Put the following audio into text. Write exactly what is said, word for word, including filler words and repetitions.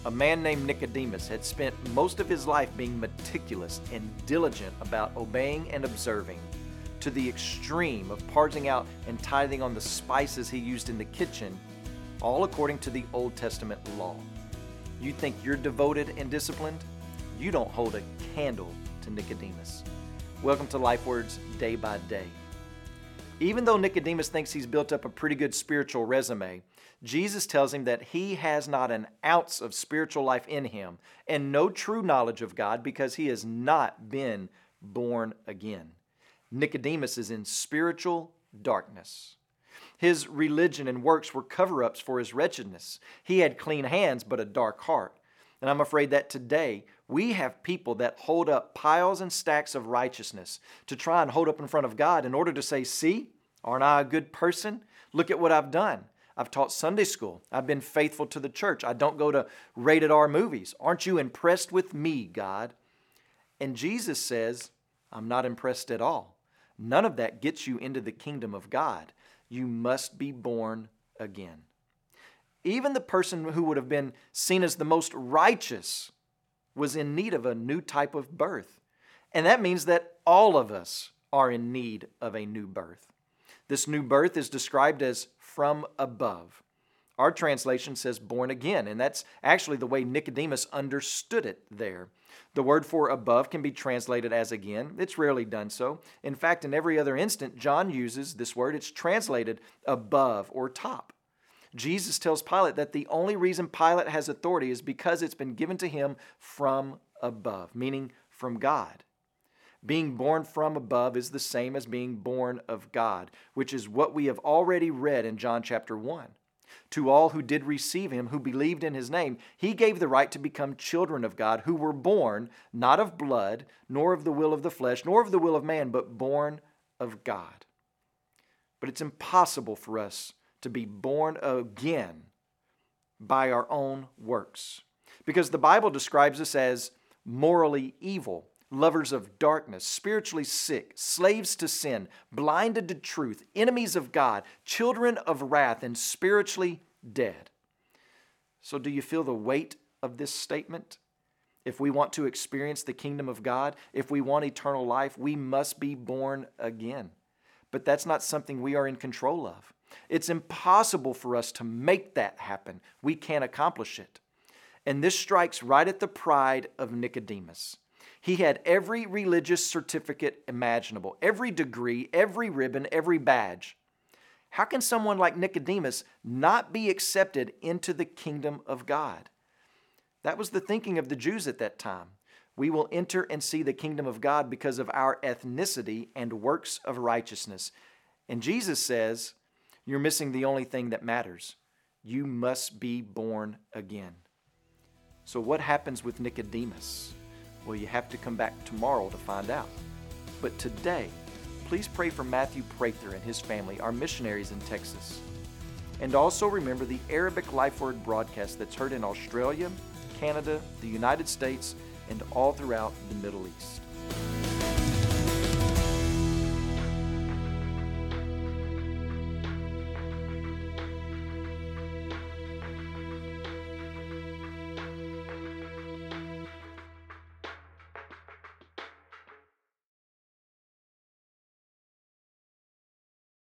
A man named Nicodemus had spent most of his life being meticulous and diligent about obeying and observing, to the extreme of parsing out and tithing on the spices he used in the kitchen, all according to the Old Testament law. You think you're devoted and disciplined? You don't hold a candle to Nicodemus. Welcome to LifeWords Day by Day. Even though Nicodemus thinks he's built up a pretty good spiritual resume, Jesus tells him that he has not an ounce of spiritual life in him and no true knowledge of God because he has not been born again. Nicodemus is in spiritual darkness. His religion and works were cover-ups for his wretchedness. He had clean hands but a dark heart. And I'm afraid that today we have people that hold up piles and stacks of righteousness to try and hold up in front of God in order to say, see, aren't I a good person? Look at what I've done. I've taught Sunday school. I've been faithful to the church. I don't go to rated R movies. Aren't you impressed with me, God? And Jesus says, I'm not impressed at all. None of that gets you into the kingdom of God. You must be born again. Even the person who would have been seen as the most righteous was in need of a new type of birth. And that means that all of us are in need of a new birth. This new birth is described as from above. Our translation says born again, and that's actually the way Nicodemus understood it there. The word for above can be translated as again. It's rarely done so. In fact, in every other instant, John uses this word. It's translated above or top. Jesus tells Pilate that the only reason Pilate has authority is because it's been given to him from above, meaning from God. Being born from above is the same as being born of God, which is what we have already read in John chapter one. To all who did receive him, who believed in his name, he gave the right to become children of God, who were born not of blood, nor of the will of the flesh, nor of the will of man, but born of God. But it's impossible for us to be born again by our own works, because the Bible describes us as morally evil, lovers of darkness, spiritually sick, slaves to sin, blinded to truth, enemies of God, children of wrath, and spiritually dead. So do you feel the weight of this statement? If we want to experience the kingdom of God, if we want eternal life, we must be born again. But that's not something we are in control of. It's impossible for us to make that happen. We can't accomplish it. And this strikes right at the pride of Nicodemus. He had every religious certificate imaginable, every degree, every ribbon, every badge. How can someone like Nicodemus not be accepted into the kingdom of God? That was the thinking of the Jews at that time. We will enter and see the kingdom of God because of our ethnicity and works of righteousness. And Jesus says, you're missing the only thing that matters. You must be born again. So what happens with Nicodemus? Well, you have to come back tomorrow to find out. But today, please pray for Matthew Prather and his family, our missionaries in Texas. And also remember the Arabic Life Word broadcast that's heard in Australia, Canada, the United States, and all throughout the Middle East.